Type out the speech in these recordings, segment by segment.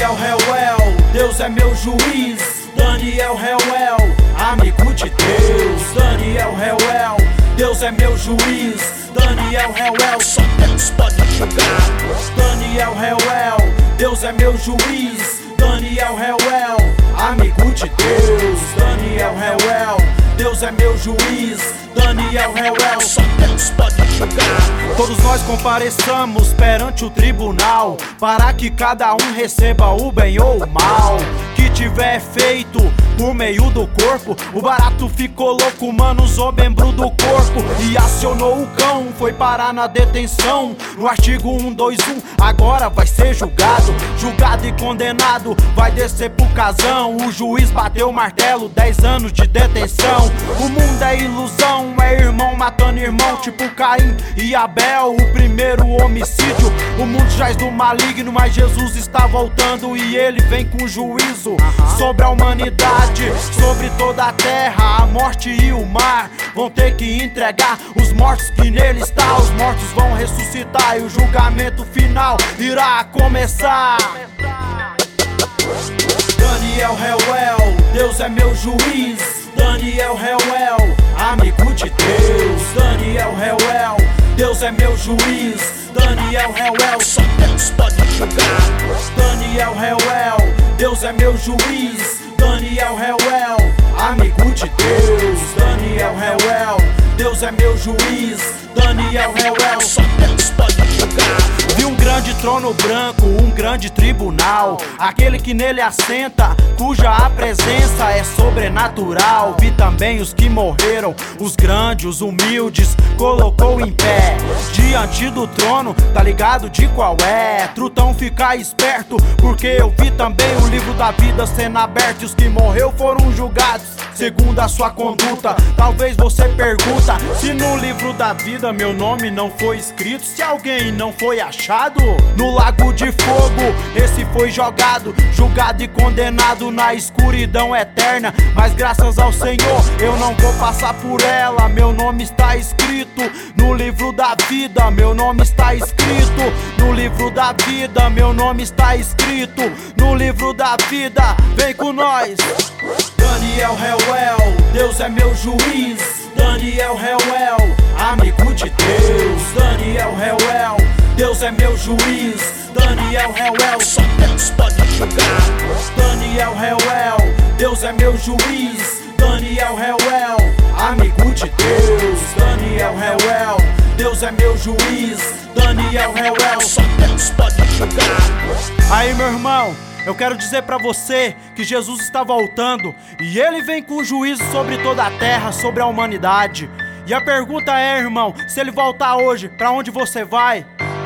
Daniel Hellwell, Deus é meu juiz. Daniel Hellwell, amigo de Deus. Daniel Hellwell, Deus é meu juiz. Daniel Hellwell, só Deus pode julgar. Daniel Hellwell, Deus é meu juiz. Daniel Hellwell, amigo de Deus. Daniel Hellwell, Deus é meu juiz. Daniel Hellwell, só Deus pode julgar. Todos nós compareçamos perante o tribunal, para que cada um receba o bem ou o mal que tiver feito por meio do corpo. O barato ficou louco, mano, usou membro do corpo e acionou o cão, foi parar na detenção. No artigo 121, agora vai ser julgado. Julgado e condenado, vai descer pro casão. O juiz bateu o martelo, 10 anos de detenção. O mundo é ilusão, é irmão matando irmão, tipo Caim e Abel, o primeiro homicídio. O mundo jaz do maligno, mas Jesus está voltando e ele vem com juízo sobre a humanidade, sobre toda a terra. A morte e o mar vão ter que entregar os mortos que nele está. Os mortos vão ressuscitar e o julgamento final irá começar. Daniel Hellwell, Deus é meu juiz. Daniel Hellwell, amigo de Deus. Daniel Hellwell, Deus é meu juiz. Daniel Hellwell, só Deus pode julgar. Daniel Hellwell, Deus é meu juiz. Daniel Hellwell, amigo de Deus. Daniel Hellwell, Deus é meu juiz. Daniel Hellwell, só Deus pode julgar. Vi um grande trono branco, um grande tribunal, aquele que nele assenta, cuja a presença é sobrenatural. Vi também os que morreram, os grandes, os humildes, colocou em pé diante do trono, tá ligado de qual é? Trutão, fica esperto, porque eu vi também o livro da vida sendo aberto, e os que morreu foram julgados segundo a sua conduta. Talvez você pergunta se no livro da vida meu nome não foi escrito, se alguém não foi achado no lago de fogo. Esse foi jogado, julgado e condenado na escuridão eterna, mas graças ao Senhor eu não vou passar por ela. Meu nome está escrito no livro da vida. Meu nome está escrito no livro da vida. Meu nome está escrito no livro da vida. Vem com nós. Daniel Hellwell, Deus é meu juiz. Daniel Hellwell, amigo de Deus. Daniel Hellwell, Deus é meu juiz. Daniel Hellwell, só Deus pode julgar. Daniel Hellwell, Deus é meu juiz. Daniel Hellwell, amigo de Deus. Daniel Hellwell, Deus é meu juiz. Daniel Hellwell, só Deus pode julgar. Aí, meu irmão, eu quero dizer pra você que Jesus está voltando e ele vem com juízo sobre toda a terra, sobre a humanidade. E a pergunta é, irmão, se ele voltar hoje, pra onde você vai?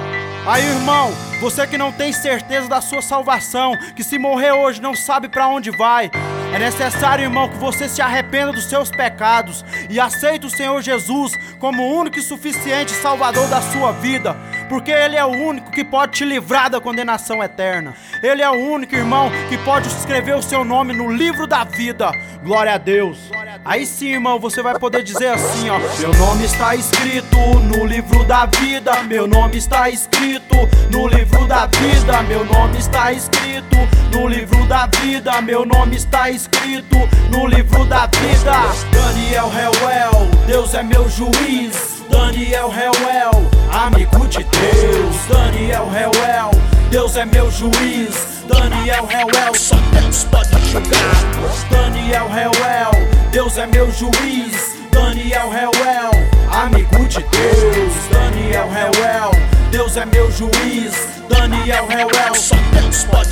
Aí, irmão, você que não tem certeza da sua salvação, que se morrer hoje não sabe pra onde vai, é necessário, irmão, que você se arrependa dos seus pecados e aceite o Senhor Jesus como o único e suficiente Salvador da sua vida, porque Ele é o único que pode te livrar da condenação eterna. Ele é o único, irmão, que pode escrever o seu nome no livro da vida. Glória a Deus. Aí sim, irmão, você vai poder dizer assim, ó: meu nome está escrito no livro da vida. Meu nome está escrito no livro da vida. Meu nome está escrito no livro da vida. Meu nome está escrito no livro da vida. Daniel Hellwell, Deus é meu juiz. Daniel Hellwell, amigo de Deus. Daniel Hellwell, Deus é meu juiz. Daniel Hellwell, só Deus pode julgar. Daniel Hellwell, Deus é meu juiz. Daniel Hellwell, amigo de Deus. Daniel Hellwell, Deus é meu juiz. Daniel Hellwell, só Deus pode